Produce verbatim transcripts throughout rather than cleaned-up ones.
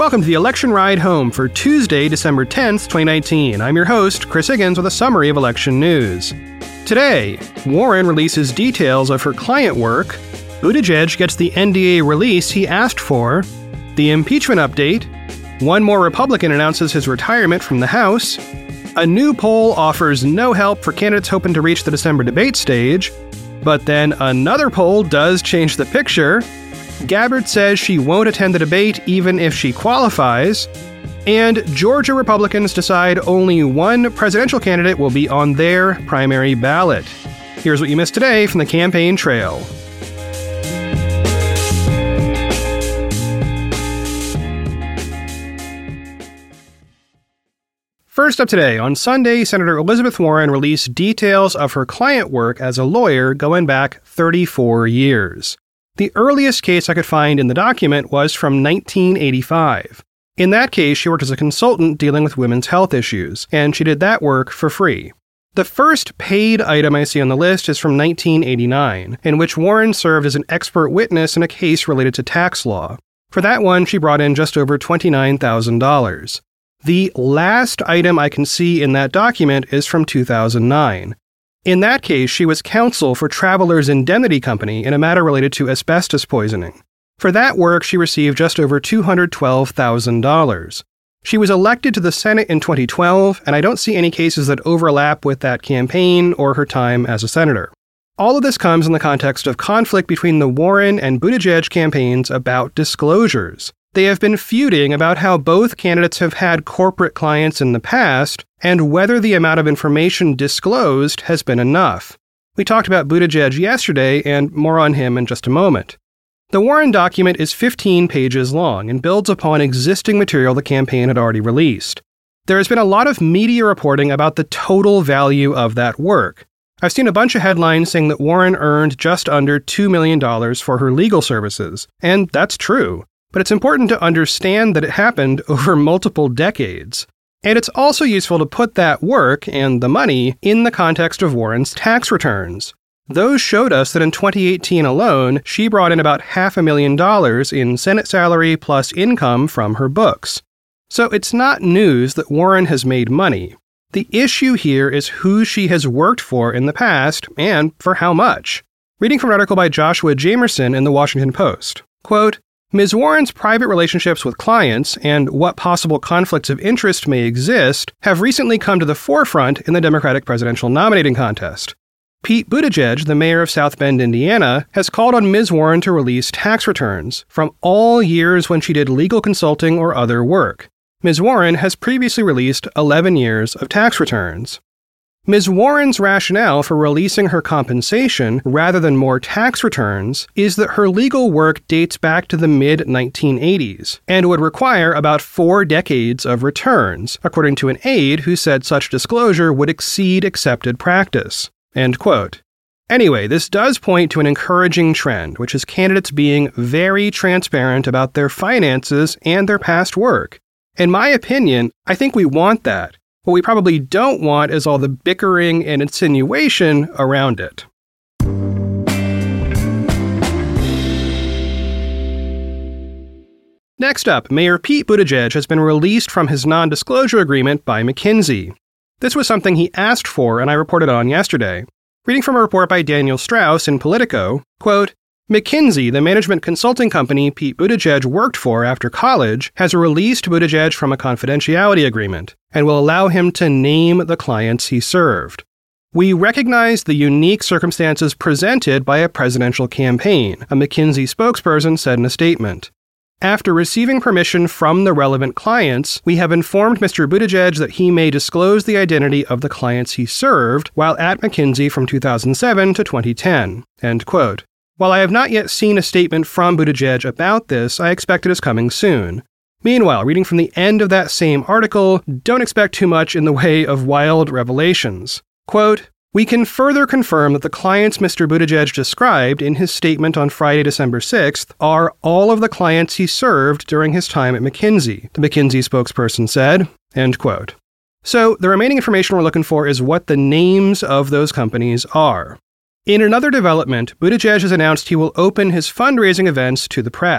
Welcome to the Election Ride Home for Tuesday, December tenth, twenty nineteen. I'm your host, Chris Higgins, with a summary of election news. Today, Warren releases details of her client work, Buttigieg gets the N D A release he asked for, the impeachment update, one more Republican announces his retirement from the House, a new poll offers no help for candidates hoping to reach the December debate stage, but then another poll does change the picture, Gabbard says she won't attend the debate even if she qualifies, and Georgia Republicans decide only one presidential candidate will be on their primary ballot. Here's what you missed today from the campaign trail. First up today, on Sunday, Senator Elizabeth Warren released details of her client work as a lawyer going back thirty-four years. The earliest case I could find in the document was from nineteen eighty-five. In that case, she worked as a consultant dealing with women's health issues, and she did that work for free. The first paid item I see on the list is from nineteen eighty-nine, in which Warren served as an expert witness in a case related to tax law. For that one, she brought in just over twenty-nine thousand dollars. The last item I can see in that document is from two thousand nine. In that case, she was counsel for Travelers Indemnity Company in a matter related to asbestos poisoning. For that work, she received just over two hundred twelve thousand dollars. She was elected to the Senate in twenty twelve, and I don't see any cases that overlap with that campaign or her time as a senator. All of this comes in the context of conflict between the Warren and Buttigieg campaigns about disclosures. They have been feuding about how both candidates have had corporate clients in the past and whether the amount of information disclosed has been enough. We talked about Buttigieg yesterday, and more on him in just a moment. The Warren document is fifteen pages long and builds upon existing material the campaign had already released. There has been a lot of media reporting about the total value of that work. I've seen a bunch of headlines saying that Warren earned just under two million dollars for her legal services, and that's true. But it's important to understand that it happened over multiple decades. And it's also useful to put that work and the money in the context of Warren's tax returns. Those showed us that in twenty eighteen alone, she brought in about half a million dollars in Senate salary plus income from her books. So it's not news that Warren has made money. The issue here is who she has worked for in the past and for how much. Reading from an article by Joshua Jamerson in the Washington Post, quote, Miz Warren's private relationships with clients and what possible conflicts of interest may exist have recently come to the forefront in the Democratic presidential nominating contest. Pete Buttigieg, the mayor of South Bend, Indiana, has called on Miz Warren to release tax returns from all years when she did legal consulting or other work. Miz Warren has previously released eleven years of tax returns. Miz Warren's rationale for releasing her compensation rather than more tax returns is that her legal work dates back to the mid nineteen eighties and would require about four decades of returns, according to an aide who said such disclosure would exceed accepted practice. End quote. Anyway, this does point to an encouraging trend, which is candidates being very transparent about their finances and their past work. In my opinion, I think we want that. What we probably don't want is all the bickering and insinuation around it. Next up, Mayor Pete Buttigieg has been released from his non-disclosure agreement by McKinsey. This was something he asked for and I reported on yesterday. Reading from a report by Daniel Strauss in Politico, quote, McKinsey, the management consulting company Pete Buttigieg worked for after college, has released Buttigieg from a confidentiality agreement and will allow him to name the clients he served. We recognize the unique circumstances presented by a presidential campaign, a McKinsey spokesperson said in a statement. After receiving permission from the relevant clients, we have informed Mister Buttigieg that he may disclose the identity of the clients he served while at McKinsey from two thousand seven to twenty ten. End quote. While I have not yet seen a statement from Buttigieg about this, I expect it is coming soon. Meanwhile, reading from the end of that same article, don't expect too much in the way of wild revelations. Quote, we can further confirm that the clients Mister Buttigieg described in his statement on Friday, December sixth, are all of the clients he served during his time at McKinsey, the McKinsey spokesperson said, end quote. So, the remaining information we're looking for is what the names of those companies are. In another development, Buttigieg has announced he will open his fundraising events to the press.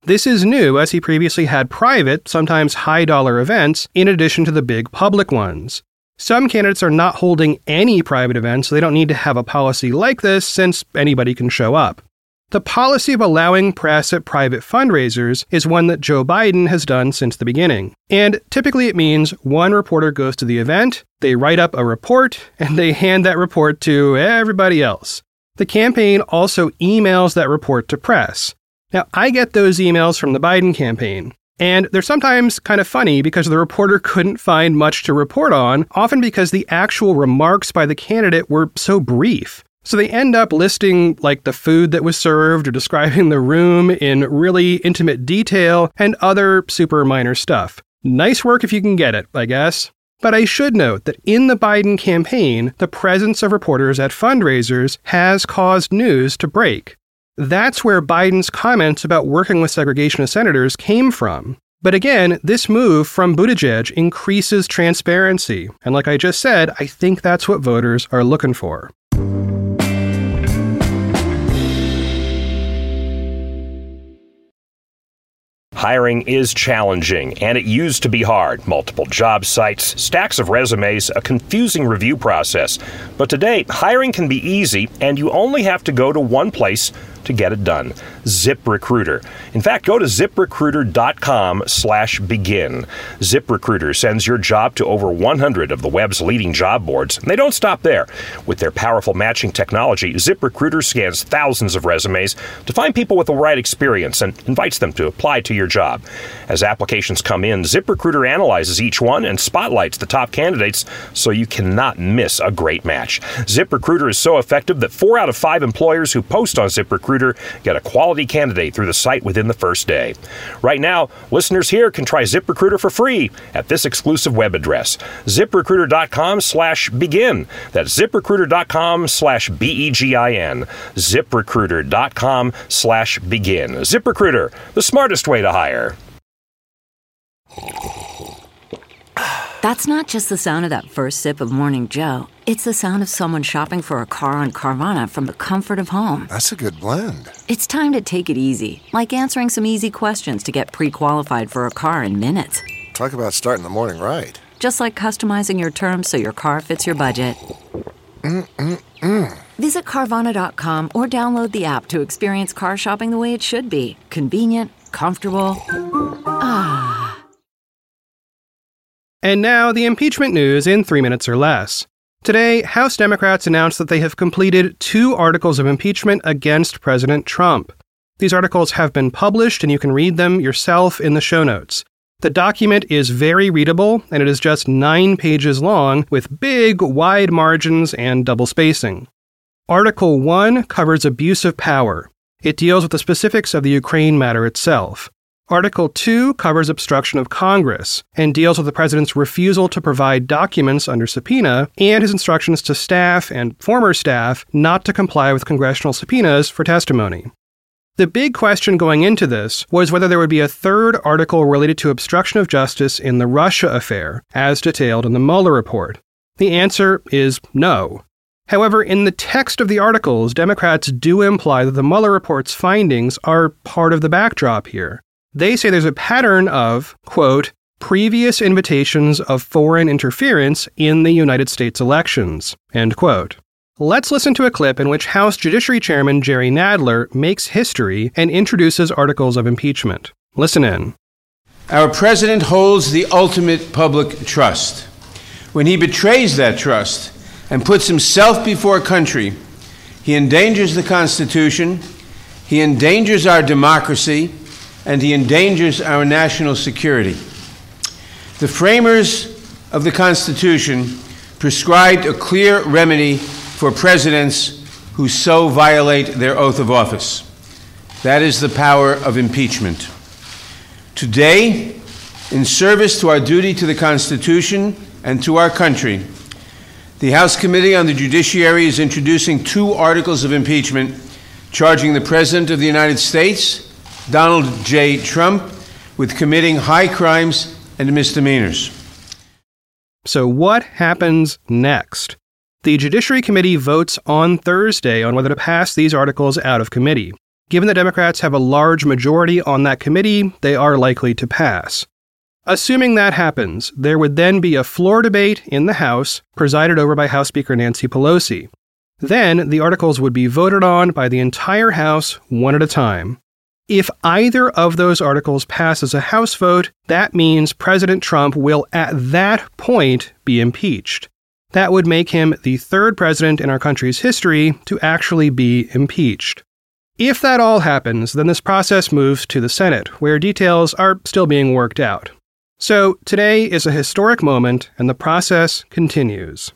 This is new, as he previously had private, sometimes high-dollar events, in addition to the big public ones. Some candidates are not holding any private events, so they don't need to have a policy like this, since anybody can show up. The policy of allowing press at private fundraisers is one that Joe Biden has done since the beginning. And typically it means one reporter goes to the event, they write up a report, and they hand that report to everybody else. The campaign also emails that report to press. Now, I get those emails from the Biden campaign, and they're sometimes kind of funny because the reporter couldn't find much to report on, often because the actual remarks by the candidate were so brief. So they end up listing, like, the food that was served or describing the room in really intimate detail and other super minor stuff. Nice work if you can get it, I guess. But I should note that in the Biden campaign, the presence of reporters at fundraisers has caused news to break. That's where Biden's comments about working with segregationist senators came from. But again, this move from Buttigieg increases transparency. And like I just said, I think that's what voters are looking for. Hiring is challenging, and it used to be hard. Multiple job sites, stacks of resumes, a confusing review process. But today, hiring can be easy, and you only have to go to one place to get it done. ZipRecruiter. In fact, go to ZipRecruiter.com slash begin. ZipRecruiter sends your job to over one hundred of the web's leading job boards, and they don't stop there. With their powerful matching technology, ZipRecruiter scans thousands of resumes to find people with the right experience and invites them to apply to your job. As applications come in, ZipRecruiter analyzes each one and spotlights the top candidates so you cannot miss a great match. ZipRecruiter is so effective that four out of five employers who post on ZipRecruiter get a quality candidate through the site within the first day. Right now, listeners here can try ZipRecruiter for free at this exclusive web address, ZipRecruiter.com slash begin. That's ZipRecruiter.com slash B-E-G-I-N. ZipRecruiter.com slash begin. ZipRecruiter, the smartest way to hire. That's not just the sound of that first sip of Morning Joe. It's the sound of someone shopping for a car on Carvana from the comfort of home. That's a good blend. It's time to take it easy, like answering some easy questions to get pre-qualified for a car in minutes. Talk about starting the morning right. Just like customizing your terms so your car fits your budget. Mm-mm-mm. Visit Carvana dot com or download the app to experience car shopping the way it should be. Convenient, comfortable. Ah. And now the impeachment news in three minutes or less. Today, House Democrats announced that they have completed two articles of impeachment against President Trump. These articles have been published, and you can read them yourself in the show notes. The document is very readable, and it is just nine pages long with big, wide margins and double spacing. Article one covers abuse of power. It deals with the specifics of the Ukraine matter itself. Article two covers obstruction of Congress and deals with the president's refusal to provide documents under subpoena and his instructions to staff and former staff not to comply with congressional subpoenas for testimony. The big question going into this was whether there would be a third article related to obstruction of justice in the Russia affair, as detailed in the Mueller report. The answer is no. However, in the text of the articles, Democrats do imply that the Mueller report's findings are part of the backdrop here. They say there's a pattern of, quote, previous invitations of foreign interference in the United States elections, end quote. Let's listen to a clip in which House Judiciary Chairman Jerry Nadler makes history and introduces articles of impeachment. Listen in. Our president holds the ultimate public trust. When he betrays that trust and puts himself before country, he endangers the Constitution, he endangers our democracy, and he endangers our national security. The framers of the Constitution prescribed a clear remedy for presidents who so violate their oath of office. That is the power of impeachment. Today, in service to our duty to the Constitution and to our country, the House Committee on the Judiciary is introducing two articles of impeachment charging the President of the United States, Donald J. Trump, with committing high crimes and misdemeanors. So what happens next? The Judiciary Committee votes on Thursday on whether to pass these articles out of committee. Given that Democrats have a large majority on that committee, they are likely to pass. Assuming that happens, there would then be a floor debate in the House, presided over by House Speaker Nancy Pelosi. Then, the articles would be voted on by the entire House one at a time. If either of those articles passes a House vote, that means President Trump will at that point be impeached. That would make him the third president in our country's history to actually be impeached. If that all happens, then this process moves to the Senate, where details are still being worked out. So today is a historic moment, and the process continues.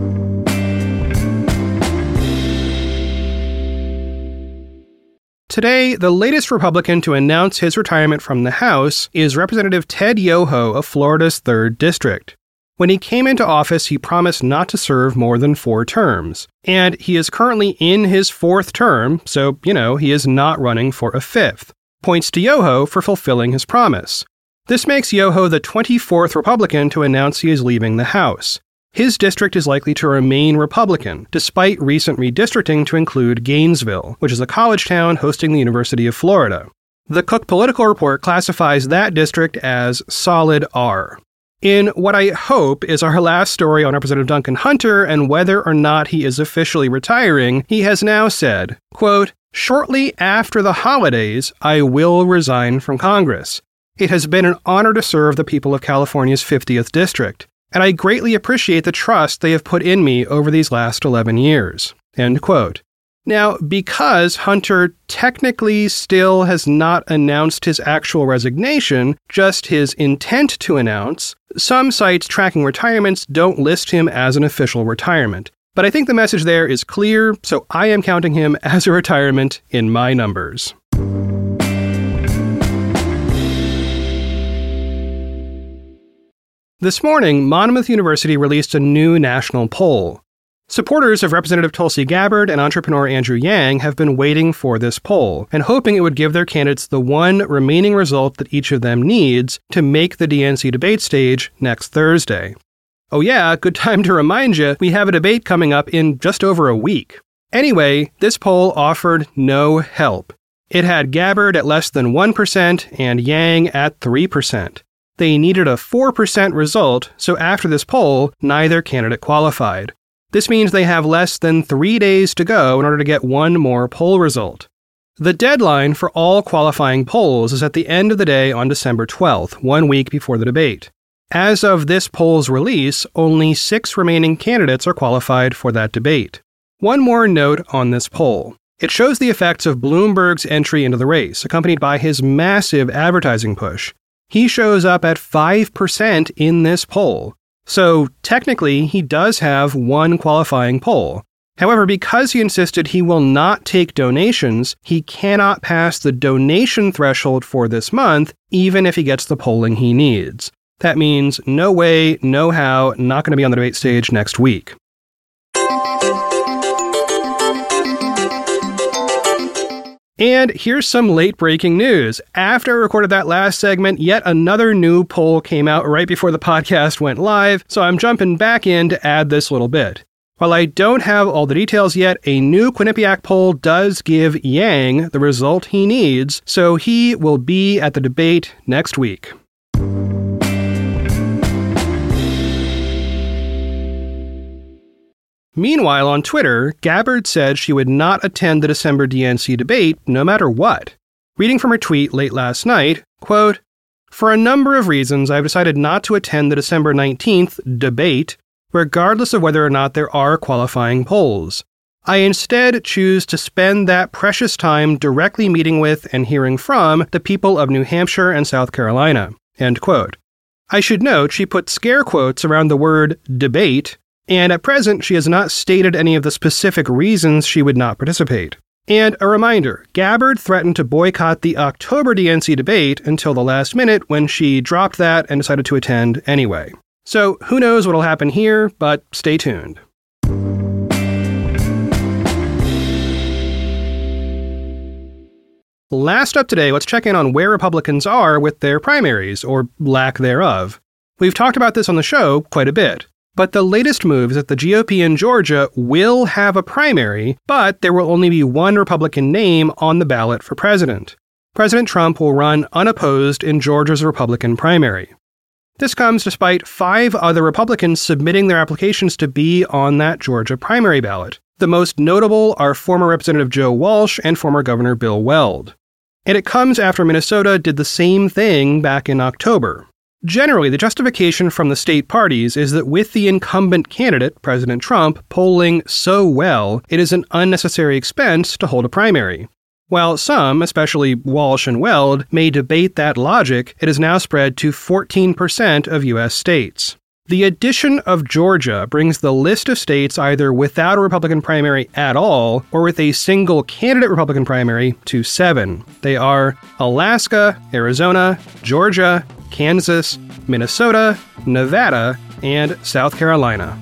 Today, the latest Republican to announce his retirement from the House is Representative Ted Yoho of Florida's third District. When he came into office, he promised not to serve more than four terms. And he is currently in his fourth term, so, you know, he is not running for a fifth. Points to Yoho for fulfilling his promise. This makes Yoho the twenty-fourth Republican to announce he is leaving the House. His district is likely to remain Republican, despite recent redistricting to include Gainesville, which is a college town hosting the University of Florida. The Cook Political Report classifies that district as solid R. In what I hope is our last story on Representative Duncan Hunter and whether or not he is officially retiring, he has now said, quote, "Shortly after the holidays, I will resign from Congress. It has been an honor to serve the people of California's fiftieth District, and I greatly appreciate the trust they have put in me over these last eleven years." End quote. Now, because Hunter technically still has not announced his actual resignation, just his intent to announce, some sites tracking retirements don't list him as an official retirement. But I think the message there is clear, so I am counting him as a retirement in my numbers. This morning, Monmouth University released a new national poll. Supporters of Representative Tulsi Gabbard and entrepreneur Andrew Yang have been waiting for this poll and hoping it would give their candidates the one remaining result that each of them needs to make the D N C debate stage next Thursday. Oh yeah, good time to remind you, we have a debate coming up in just over a week. Anyway, this poll offered no help. It had Gabbard at less than one percent and Yang at three percent. They needed a four percent result, so after this poll, neither candidate qualified. This means they have less than three days to go in order to get one more poll result. The deadline for all qualifying polls is at the end of the day on December twelfth, one week before the debate. As of this poll's release, only six remaining candidates are qualified for that debate. One more note on this poll. It shows the effects of Bloomberg's entry into the race, accompanied by his massive advertising push. He shows up at five percent in this poll. So, technically, he does have one qualifying poll. However, because he insisted he will not take donations, he cannot pass the donation threshold for this month, even if he gets the polling he needs. That means no way, no how, not going to be on the debate stage next week. And here's some late-breaking news. After I recorded that last segment, yet another new poll came out right before the podcast went live, so I'm jumping back in to add this little bit. While I don't have all the details yet, a new Quinnipiac poll does give Yang the result he needs, so he will be at the debate next week. Meanwhile, on Twitter, Gabbard said she would not attend the December D N C debate no matter what. Reading from her tweet late last night, quote, "For a number of reasons, I've decided not to attend the December nineteenth debate, regardless of whether or not there are qualifying polls. I instead choose to spend that precious time directly meeting with and hearing from the people of New Hampshire and South Carolina." End quote. I should note she put scare quotes around the word debate, and at present, she has not stated any of the specific reasons she would not participate. And a reminder, Gabbard threatened to boycott the October D N C debate until the last minute when she dropped that and decided to attend anyway. So who knows what'll happen here, but stay tuned. Last up today, let's check in on where Republicans are with their primaries, or lack thereof. We've talked about this on the show quite a bit. But the latest move is that the G O P in Georgia will have a primary, but there will only be one Republican name on the ballot for president. President Trump will run unopposed in Georgia's Republican primary. This comes despite five other Republicans submitting their applications to be on that Georgia primary ballot. The most notable are former Representative Joe Walsh and former Governor Bill Weld. And it comes after Minnesota did the same thing back in October. Generally, the justification from the state parties is that with the incumbent candidate, President Trump, polling so well, it is an unnecessary expense to hold a primary. While some, especially Walsh and Weld, may debate that logic, it has now spread to fourteen percent of U S states. The addition of Georgia brings the list of states either without a Republican primary at all or with a single candidate Republican primary to seven. They are Alaska, Arizona, Georgia, Kansas, Minnesota, Nevada, and South Carolina.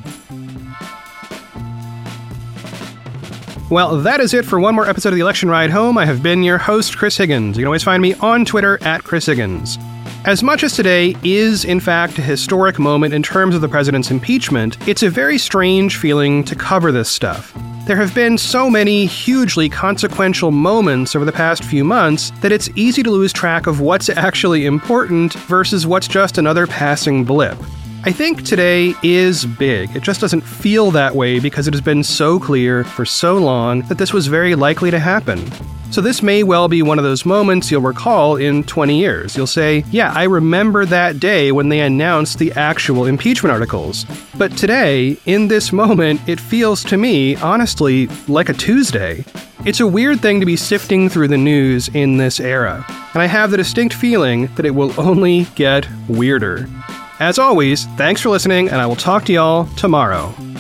Well, that is it for one more episode of the Election Ride Home. I have been your host, Chris Higgins. You can always find me on Twitter at Chris Higgins. As much as today is, in fact, a historic moment in terms of the president's impeachment, it's a very strange feeling to cover this stuff. There have been so many hugely consequential moments over the past few months that it's easy to lose track of what's actually important versus what's just another passing blip. I think today is big. It just doesn't feel that way because it has been so clear for so long that this was very likely to happen. So this may well be one of those moments you'll recall in twenty years. You'll say, yeah, I remember that day when they announced the actual impeachment articles. But today, in this moment, it feels to me, honestly, like a Tuesday. It's a weird thing to be sifting through the news in this era, and I have the distinct feeling that it will only get weirder. As always, thanks for listening, and I will talk to y'all tomorrow.